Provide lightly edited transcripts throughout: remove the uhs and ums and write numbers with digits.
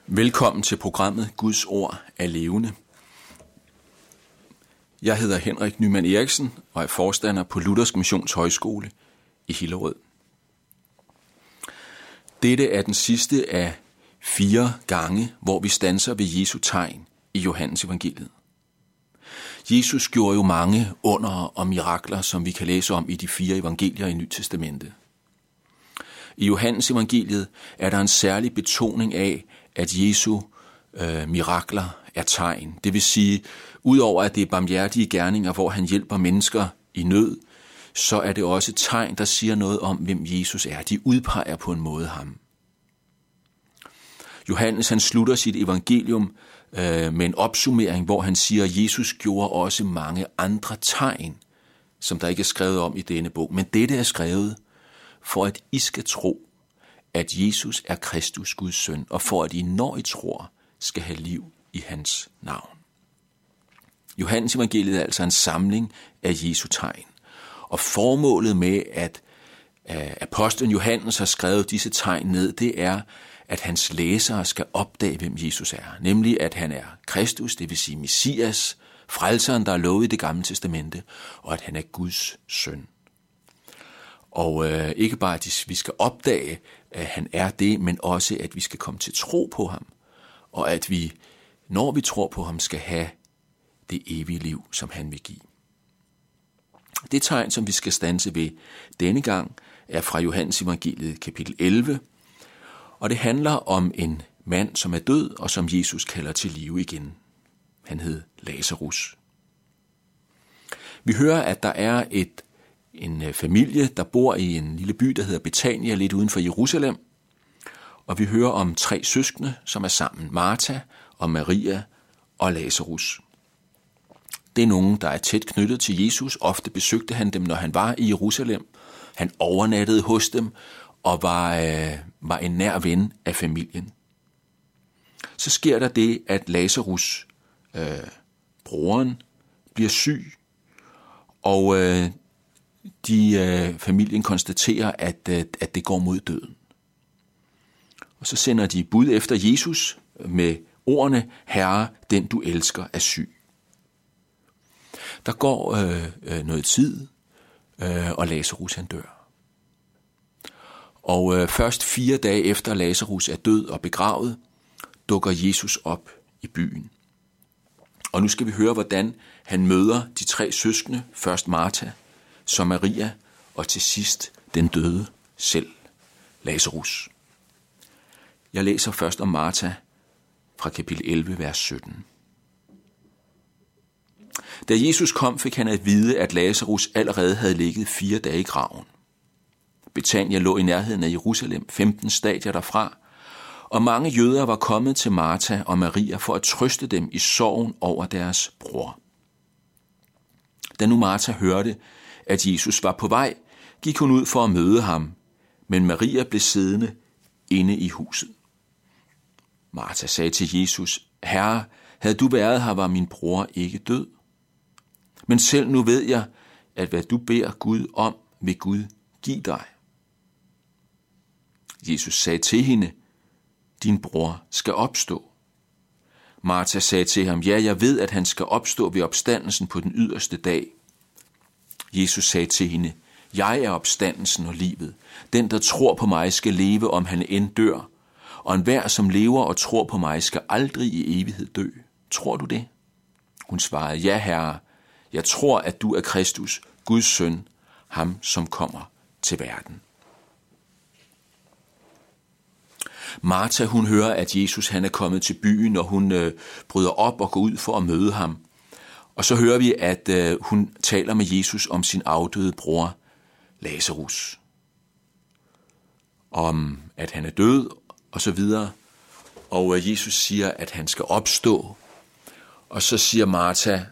Velkommen til programmet Guds Ord er levende. Jeg hedder Henrik Nyman Eriksen og er forstander på Luthersk Missionshøjskole i Hillerød. Dette er den sidste af 4 gange, hvor vi standser ved Jesu tegn i Johannes evangeliet. Jesus gjorde jo mange under og mirakler, som vi kan læse om i de 4 evangelier i Nyt Testamente. I Johannes evangeliet er der en særlig betoning af, at Jesu mirakler er tegn. Det vil sige, udover at det er barmhjertige gerninger, hvor han hjælper mennesker i nød, så er det også tegn, der siger noget om, hvem Jesus er. De udpeger på en måde ham. Johannes han slutter sit evangelium med en opsummering, hvor han siger, at Jesus gjorde også mange andre tegn, som der ikke er skrevet om i denne bog. Men dette er skrevet for, at I skal tro, at Jesus er Kristus, Guds søn, og for at I, når I tror, skal have liv i hans navn. Johannes evangeliet er altså en samling af Jesu tegn. Og formålet med, at apostlen Johannes har skrevet disse tegn ned, det er, at hans læsere skal opdage, hvem Jesus er. Nemlig, at han er Kristus, det vil sige Messias, frelseren, der er lovet i det gamle testamente, og at han er Guds søn. Og ikke bare, at vi skal opdage, at han er det, men også, at vi skal komme til tro på ham. Og at vi, når vi tror på ham, skal have det evige liv, som han vil give. Det tegn, som vi skal standse ved denne gang, er fra Johannes evangeliet kapitel 11. Og det handler om en mand, som er død, og som Jesus kalder til live igen. Han hed Lazarus. Vi hører, at der er en familie, der bor i en lille by, der hedder Betania, lidt uden for Jerusalem. Og vi hører om 3 søskende, som er sammen. Martha og Maria og Lazarus. Det er nogen, der er tæt knyttet til Jesus. Ofte besøgte han dem, når han var i Jerusalem. Han overnattede hos dem og var en nær ven af familien. Så sker der det, at Lazarus, broren, bliver syg, og familien konstaterer, at det går mod døden. Og så sender de bud efter Jesus med ordene, Herre, den du elsker, er syg. Der går noget tid, og Lazarus han dør. Og først 4 dage efter Lazarus er død og begravet, dukker Jesus op i byen. Og nu skal vi høre, hvordan han møder de 3 søskende, først Martha, så Maria, og til sidst den døde selv, Lazarus. Jeg læser først om Martha fra kapitel 11, vers 17. Da Jesus kom, fik han at vide, at Lazarus allerede havde ligget 4 dage i graven. Betania lå i nærheden af Jerusalem, 15 stadier derfra, og mange jøder var kommet til Martha og Maria for at trøste dem i sorgen over deres bror. Da nu Martha hørte, at Jesus var på vej, gik hun ud for at møde ham, men Maria blev siddende inde i huset. Martha sagde til Jesus, Herre, havde du været her, var min bror ikke død. Men selv nu ved jeg, at hvad du beder Gud om, vil Gud give dig. Jesus sagde til hende, din bror skal opstå. Martha sagde til ham, ja, jeg ved, at han skal opstå ved opstandelsen på den yderste dag. Jesus sagde til hende, jeg er opstandelsen og livet. Den, der tror på mig, skal leve, om han end dør. Og enhver, som lever og tror på mig, skal aldrig i evighed dø. Tror du det? Hun svarede, ja, Herre, jeg tror, at du er Kristus, Guds søn, ham, som kommer til verden. Martha, hun hører, at Jesus han er kommet til byen, og hun bryder op og går ud for at møde ham. Og så hører vi, at hun taler med Jesus om sin afdøde bror, Lazarus. Om, at han er død, og så videre. Og Jesus siger, at han skal opstå. Og så siger Martha,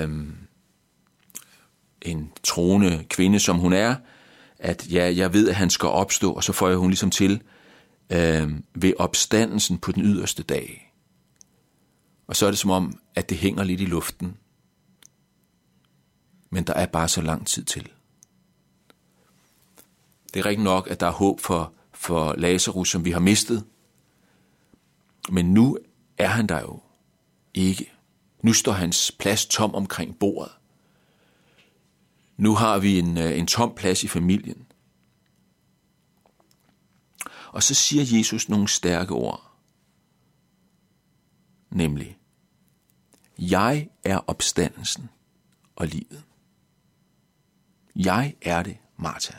en troende kvinde, som hun er, at ja, jeg ved, at han skal opstå. Og så får hun ligesom til, ved opstandelsen på den yderste dag. Og så er det som om, at det hænger lidt i luften. Men der er bare så lang tid til. Det er rigtig nok, at der er håb for Lazarus, som vi har mistet. Men nu er han der jo ikke. Nu står hans plads tom omkring bordet. Nu har vi en tom plads i familien. Og så siger Jesus nogle stærke ord. Nemlig, jeg er opstandelsen og livet. Jeg er det, Martha.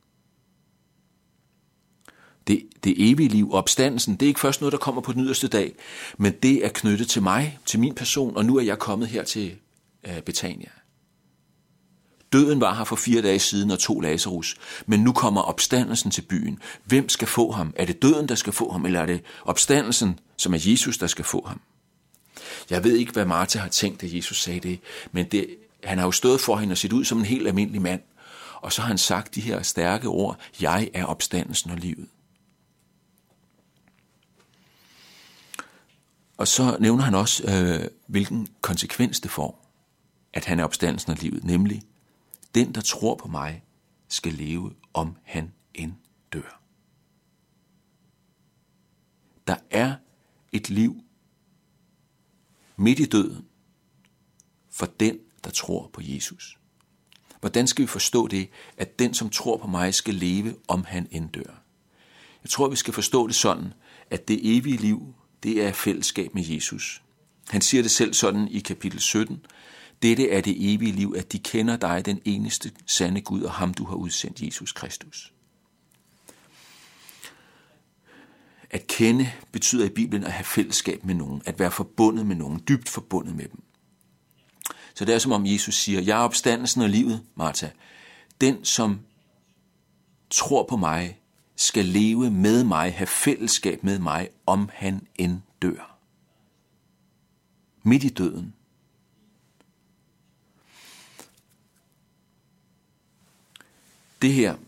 Det evige liv, opstandelsen, det er ikke først noget, der kommer på den yderste dag, men det er knyttet til mig, til min person, og nu er jeg kommet her til Betania. Døden var her for 4 dage siden og tog Lazarus, men nu kommer opstandelsen til byen. Hvem skal få ham? Er det døden, der skal få ham, eller er det opstandelsen, som er Jesus, der skal få ham? Jeg ved ikke, hvad Martha har tænkt, da Jesus sagde det, men han har jo stået for hende og set ud som en helt almindelig mand, og så har han sagt de her stærke ord, jeg er opstandelsen og livet. Og så nævner han også, hvilken konsekvens det får, at han er opstandelsen og livet, nemlig, den, der tror på mig, skal leve, om han end dør. Der er et liv midt i døden for den, der tror på Jesus. Hvordan skal vi forstå det, at den, som tror på mig, skal leve, om han end dør? Jeg tror, vi skal forstå det sådan, at det evige liv, det er fællesskab med Jesus. Han siger det selv sådan i kapitel 17. Dette er det evige liv, at de kender dig, den eneste sande Gud, og ham du har udsendt, Jesus Kristus. At kende betyder i Bibelen at have fællesskab med nogen, at være forbundet med nogen, dybt forbundet med dem. Så det er som om Jesus siger, jeg er opstandelsen og livet, Martha. Den, som tror på mig, skal leve med mig, have fællesskab med mig, om han end dør. Midt i døden. Det her,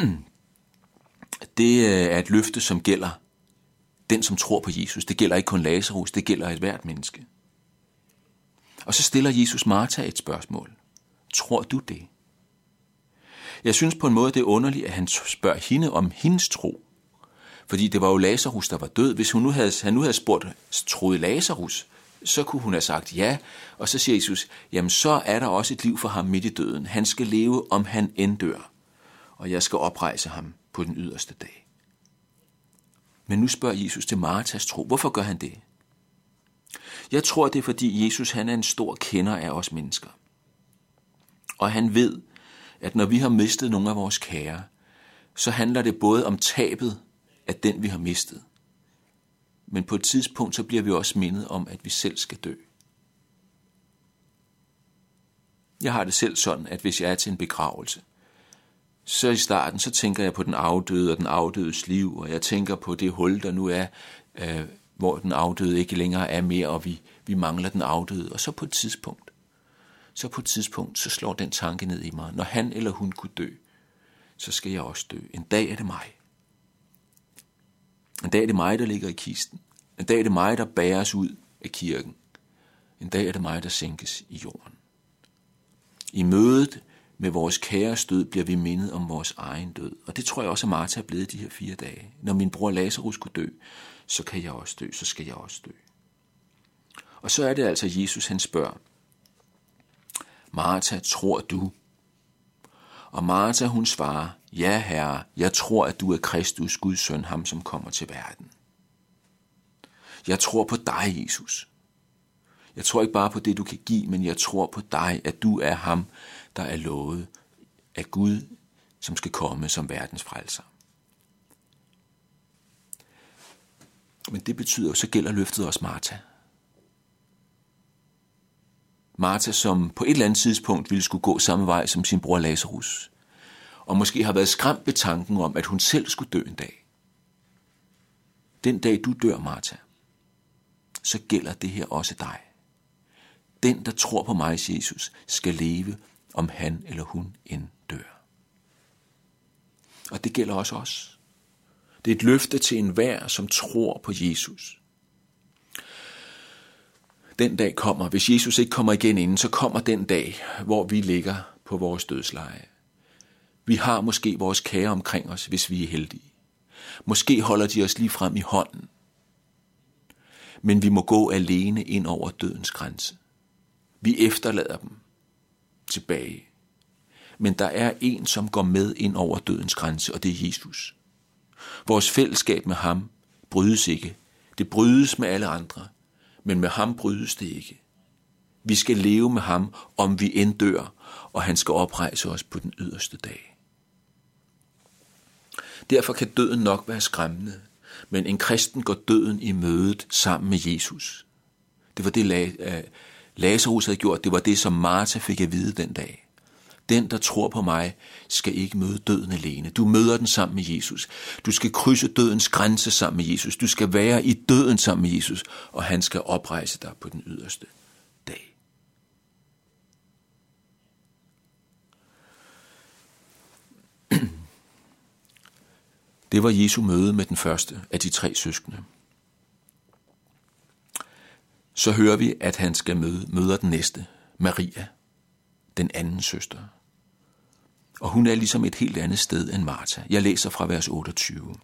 det er et løfte, som gælder den, som tror på Jesus. Det gælder ikke kun Lazarus, det gælder et hvert menneske. Og så stiller Jesus Martha et spørgsmål. Tror du det? Jeg synes på en måde, det er underligt, at han spørger hende om hendes tro. Fordi det var jo Lazarus, der var død. Hvis han nu havde spurgt, troede Lazarus, så kunne hun have sagt ja. Og så siger Jesus, jamen så er der også et liv for ham midt i døden. Han skal leve, om han end dør. Og jeg skal oprejse ham på den yderste dag. Men nu spørger Jesus til Marthas tro. Hvorfor gør han det? Jeg tror, det er fordi Jesus han er en stor kender af os mennesker. Og han ved, at når vi har mistet nogle af vores kære, så handler det både om tabet af den, vi har mistet. Men på et tidspunkt, så bliver vi også mindet om, at vi selv skal dø. Jeg har det selv sådan, at hvis jeg er til en begravelse, så i starten, så tænker jeg på den afdøde og den afdødes liv, og jeg tænker på det hul, der nu er, hvor den afdøde ikke længere er mere, og vi mangler den afdøde. Og så på et tidspunkt, så slår den tanke ned i mig. Når han eller hun kunne dø, så skal jeg også dø. En dag er det mig. En dag er det mig, der ligger i kisten. En dag er det mig, der bæres ud af kirken. En dag er det mig, der sænkes i jorden. I mødet med vores kæres død bliver vi mindet om vores egen død. Og det tror jeg også, at Martha er blevet de her 4 dage. Når min bror Lazarus kunne dø, så kan jeg også dø, så skal jeg også dø. Og så er det altså Jesus, han spørger, Martha, tror du? Og Martha, hun svarer, ja herre, jeg tror, at du er Kristus, Guds søn, ham som kommer til verden. Jeg tror på dig, Jesus. Jeg tror ikke bare på det, du kan give, men jeg tror på dig, at du er ham, der er lovet af Gud, som skal komme som verdens frelser. Men det betyder, så gælder løftet også Martha. Martha, som på et eller andet tidspunkt ville skulle gå samme vej som sin bror Lazarus, og måske har været skræmt ved tanken om, at hun selv skulle dø en dag. Den dag du dør, Martha, så gælder det her også dig. Den, der tror på mig, Jesus, skal leve, om han eller hun end dør. Og det gælder også os. Det er et løfte til enhver, som tror på Jesus. Den dag kommer, hvis Jesus ikke kommer igen inden, så kommer den dag, hvor vi ligger på vores dødsleje. Vi har måske vores kære omkring os, hvis vi er heldige. Måske holder de os lige frem i hånden. men vi må gå alene ind over dødens grænse. Vi efterlader dem tilbage. Men der er en, som går med ind over dødens grænse, og det er Jesus. Vores fællesskab med ham brydes ikke. Det brydes med alle andre, men med ham brydes det ikke. Vi skal leve med ham, om vi end dør, og han skal oprejse os på den yderste dag. Derfor kan døden nok være skræmmende, men en kristen går døden i mødet sammen med Jesus. Det var det, Lazarus havde gjort. Det var det, som Martha fik at vide den dag. Den, der tror på mig, skal ikke møde døden alene. Du møder den sammen med Jesus. Du skal krydse dødens grænse sammen med Jesus. Du skal være i døden sammen med Jesus, og han skal oprejse dig på den yderste dag. Det var Jesu møde med den første af de 3 søskende. Så hører vi, at han skal møde den næste, Maria, den anden søster. Og hun er ligesom et helt andet sted end Martha. Jeg læser fra vers 28.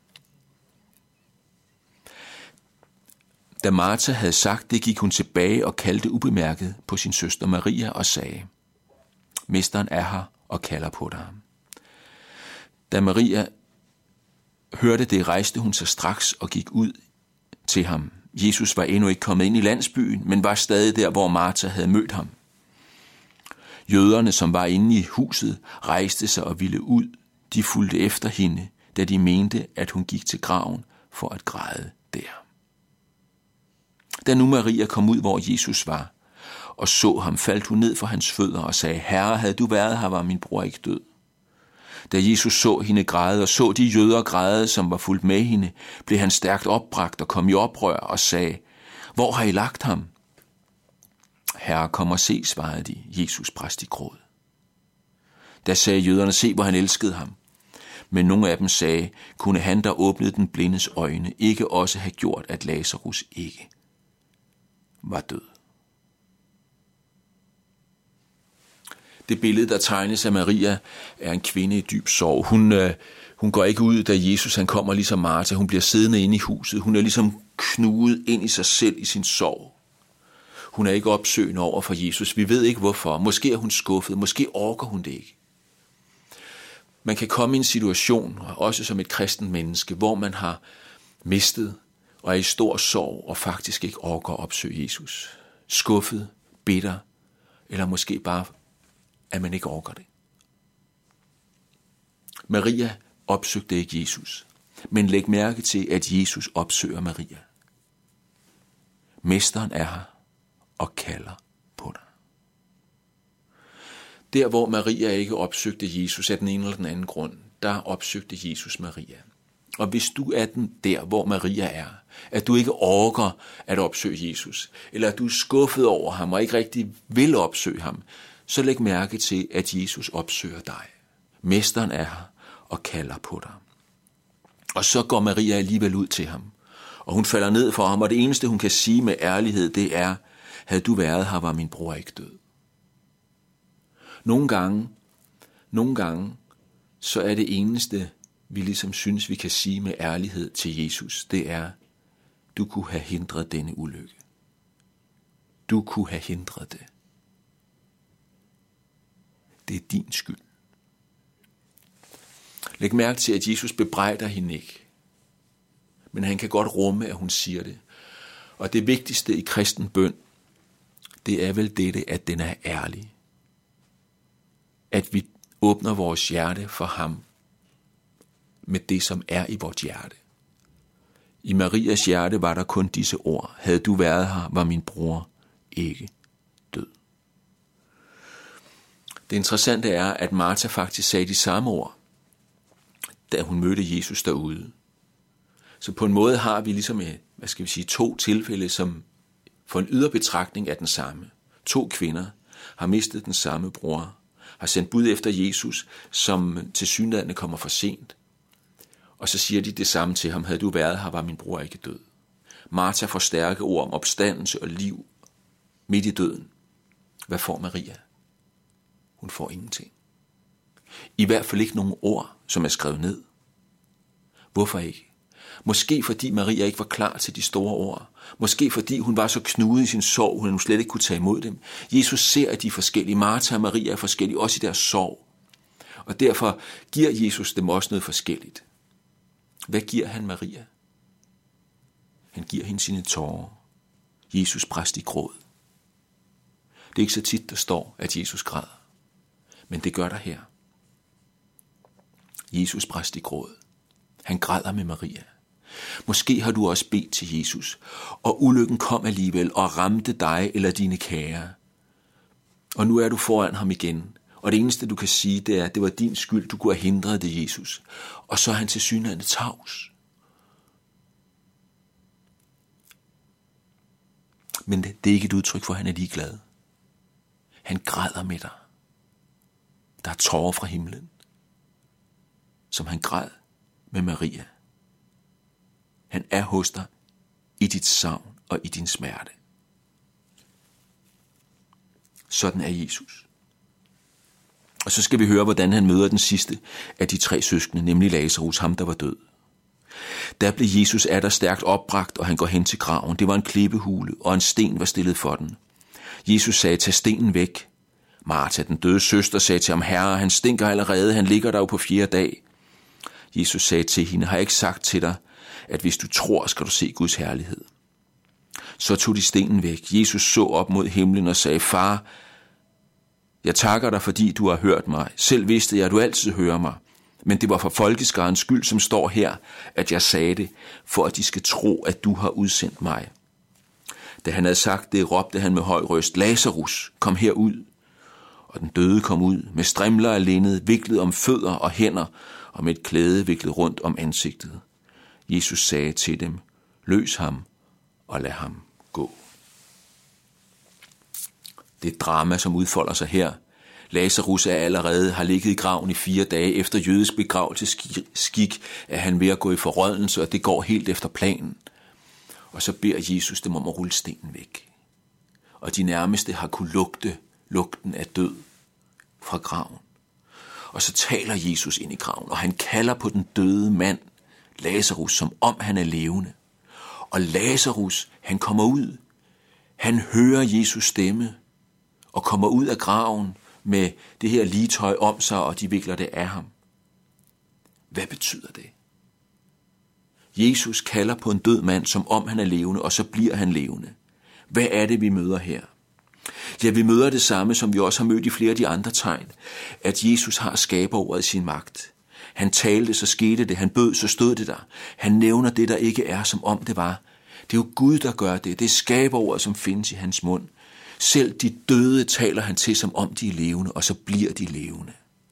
Da Martha havde sagt det, gik hun tilbage og kaldte ubemærket på sin søster Maria og sagde, Mesteren er her og kalder på dig. Da Maria hørte det, rejste hun sig straks og gik ud til ham. Jesus var endnu ikke kommet ind i landsbyen, men var stadig der, hvor Martha havde mødt ham. Jøderne, som var inde i huset, rejste sig og ville ud. De fulgte efter hende, da de mente, at hun gik til graven for at græde der. Da nu Maria kom ud, hvor Jesus var, og så ham, faldt hun ned for hans fødder og sagde, Herre, havde du været her, var min bror ikke død. Da Jesus så hende græde og så de jøder græde, som var fulgt med hende, blev han stærkt opbragt og kom i oprør og sagde, Hvor har I lagt ham? Herre, kom og se, svarede de. Jesus brast i gråd. Da sagde jøderne, se, hvor han elskede ham. Men nogle af dem sagde, kunne han, der åbnede den blindes øjne, ikke også have gjort, at Lazarus ikke var død? Det billede, der tegnes af Maria, er en kvinde i dyb sorg. Hun går ikke ud, da Jesus han kommer ligesom Martha. Hun bliver siddende inde i huset. Hun er ligesom knuget ind i sig selv i sin sorg. Hun er ikke opsøgende over for Jesus. Vi ved ikke hvorfor. Måske er hun skuffet. Måske orker hun det ikke. Man kan komme i en situation, også som et kristent menneske, hvor man har mistet og er i stor sorg og faktisk ikke orker at opsøge Jesus. Skuffet, bitter, eller måske bare, at man ikke orker det. Maria opsøgte ikke Jesus, men læg mærke til, at Jesus opsøger Maria. Mesteren er her og kalder på dig. Der, hvor Maria ikke opsøgte Jesus af den ene eller den anden grund, der opsøgte Jesus Maria. Og hvis du er den der, hvor Maria er, at du ikke orker at opsøge Jesus, eller at du er skuffet over ham og ikke rigtig vil opsøge ham, så læg mærke til, at Jesus opsøger dig. Mesteren er her og kalder på dig. Og så går Maria alligevel ud til ham, og hun falder ned for ham, og det eneste, hun kan sige med ærlighed, det er, havde du været her, var min bror ikke død. Nogle gange, så er det eneste, vi ligesom synes, vi kan sige med ærlighed til Jesus, det er, du kunne have hindret denne ulykke. Du kunne have hindret det. Det er din skyld. Læg mærke til, at Jesus bebrejder hende ikke. Men han kan godt rumme, at hun siger det. Og det vigtigste i kristen bøn, det er vel dette, at den er ærlig. At vi åbner vores hjerte for ham med det, som er i vores hjerte. I Marias hjerte var der kun disse ord. Havde du været her, var min bror ikke død. Det interessante er, at Martha faktisk sagde de samme ord, da hun mødte Jesus derude. Så på en måde har vi ligesom, to tilfælde, som for en ydre betragtning er den samme. 2 kvinder har mistet den samme bror, har sendt bud efter Jesus, som tilsyneladende kommer for sent. Og så siger de det samme til ham, havde du været her, var min bror ikke død. Martha får stærke ord om opstandelse og liv midt i døden. Hvad får Maria? Hun får ingenting. I hvert fald ikke nogen ord, som er skrevet ned. Hvorfor ikke? Måske fordi Maria ikke var klar til de store ord. Måske fordi hun var så knudet i sin sorg, hun slet ikke kunne tage imod dem. Jesus ser, at de er forskellige. Martha og Maria er forskellige, også i deres sorg. Og derfor giver Jesus dem også noget forskelligt. Hvad giver han Maria? Han giver hende sine tårer. Jesus brast i gråd. Det er ikke så tit, der står, at Jesus græder. Men det gør der her. Jesus brast i gråd. Han græder med Maria. Måske har du også bedt til Jesus, og ulykken kom alligevel og ramte dig eller dine kære. Og nu er du foran ham igen, og det eneste du kan sige, det er, at det var din skyld, du kunne have hindret det, Jesus. Og så er han tilsyneladende tavs. Men det er ikke et udtryk for, at han er ligeglad. Han græder med dig. Der er tårer fra himlen, som han græd med Maria. Han er hos dig i dit savn og i din smerte. Sådan er Jesus. Og så skal vi høre, hvordan han møder den sidste af de 3 søskende, nemlig Lazarus, ham der var død. Der blev Jesus atter stærkt opbragt, og han går hen til graven. Det var en klippehule, og en sten var stillet for den. Jesus sagde, tag stenen væk. Martha, den døde søster, sagde til ham, Herre, han stinker allerede, han ligger der jo på 4. dag. Jesus sagde til hende, har jeg ikke sagt til dig, at hvis du tror, skal du se Guds herlighed. Så tog de stenen væk. Jesus så op mod himlen og sagde, Far, jeg takker dig, fordi du har hørt mig. Selv vidste jeg, at du altid hører mig. Men det var for folkeskarens skyld, som står her, at jeg sagde det, for at de skal tro, at du har udsendt mig. Da han havde sagt det, råbte han med høj røst, Lazarus, kom herud. Og den døde kom ud med strimler af linned, viklet om fødder og hænder, og med et klæde viklet rundt om ansigtet. Jesus sagde til dem, løs ham og lad ham gå. Det er et drama, som udfolder sig her. Lazarus har ligget i graven i 4 dage. Efter jødisk begravelsesskik er han ved at gå i forrådnelse, og det går helt efter planen. Og så beder Jesus dem om at rulle stenen væk. Og de nærmeste har kunnet lugte lugten af død fra graven. Og så taler Jesus ind i graven, og han kalder på den døde mand, Lazarus, som om han er levende. Og Lazarus, han kommer ud. Han hører Jesus stemme og kommer ud af graven med det her ligetøj om sig, og de vikler det af ham. Hvad betyder det? Jesus kalder på en død mand, som om han er levende, og så bliver han levende. Hvad er det, vi møder her? Ja, vi møder det samme, som vi også har mødt i flere af de andre tegn, at Jesus har skaberordet i sin magt. Han talte, så skete det. Han bød, så stod det der. Han nævner det, der ikke er, som om det var. Det er jo Gud, der gør det. Det er skaberordet, som findes i hans mund. Selv de døde taler han til, som om de er levende, og så bliver de levende.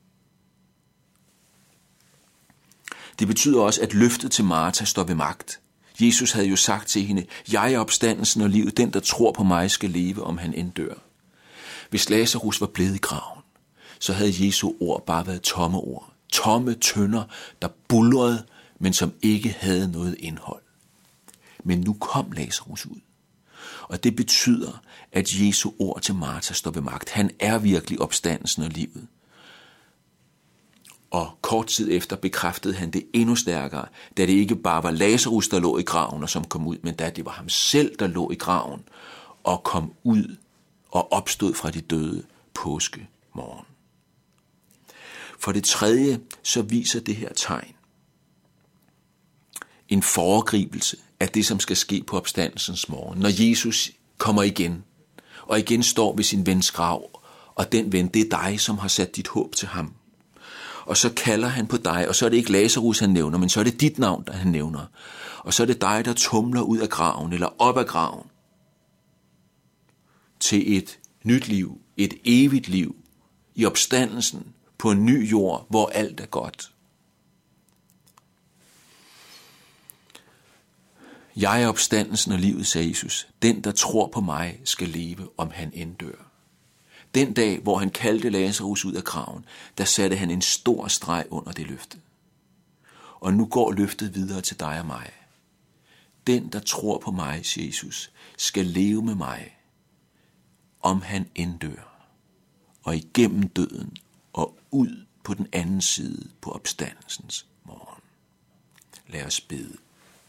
Det betyder også, at løftet til Martha står ved magt. Jesus havde jo sagt til hende, jeg er opstandelsen og livet, den der tror på mig skal leve, om han end dør. Hvis Lazarus var blevet i graven, så havde Jesu ord bare været tomme ord. Tomme tønder, der bulrede, men som ikke havde noget indhold. Men nu kom Lazarus ud. Og det betyder, at Jesu ord til Martha står ved magt. Han er virkelig opstandelsen og livet. Og kort tid efter bekræftede han det endnu stærkere, da det ikke bare var Lazarus, der lå i graven og som kom ud, men da det var ham selv, der lå i graven og kom ud og opstod fra de døde påskemorgen. For det tredje, så viser det her tegn en foregribelse af det, som skal ske på opstandelsens morgen, når Jesus kommer igen, og igen står ved sin vens grav, og den ven, det er dig, som har sat dit håb til ham. Og så kalder han på dig, og så er det ikke Lazarus, han nævner, men så er det dit navn, der han nævner. Og så er det dig, der tumler ud af graven, eller op af graven, til et nyt liv, et evigt liv, i opstandelsen på en ny jord, hvor alt er godt. Jeg er opstandelsen og livet, sagde Jesus. Den, der tror på mig, skal leve, om han end dør. Den dag, hvor han kaldte Lazarus ud af graven, der satte han en stor streg under det løfte. Og nu går løftet videre til dig og mig. Den, der tror på mig, siger Jesus, skal leve med mig, om han end dør, og igennem døden og ud på den anden side på opstandelsens morgen. Lad os bede.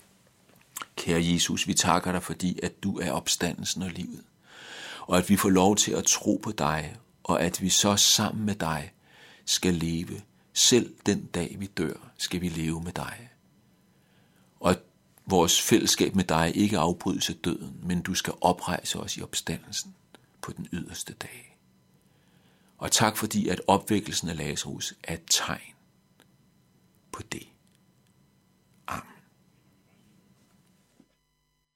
Kære Jesus, vi takker dig, fordi at du er opstandelsen og livet, og at vi får lov til at tro på dig, og at vi så sammen med dig skal leve. Selv den dag vi dør, skal vi leve med dig. Og at vores fællesskab med dig ikke afbrydes af døden, men du skal oprejse os i opstandelsen på den yderste dag. Og tak fordi, at opvækkelsen af Lazarus er et tegn på det.